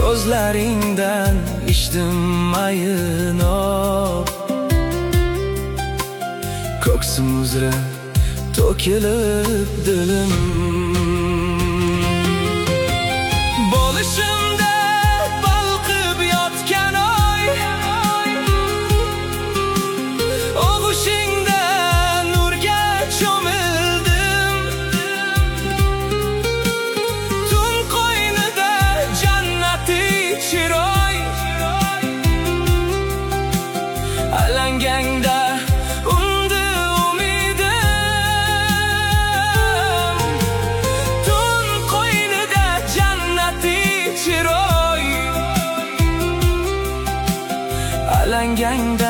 Ko'zlaringdan ichdim mayin ko'ksim uzra to'kilib dilim. Bo'lishimda balqib yotgan oy, og'ushingda nurga cho'mildim. Tun qo'ynida jannatiy chiroy, alangangda undi umidim. Tun qo'ynida jannatiy chiroy, alangangda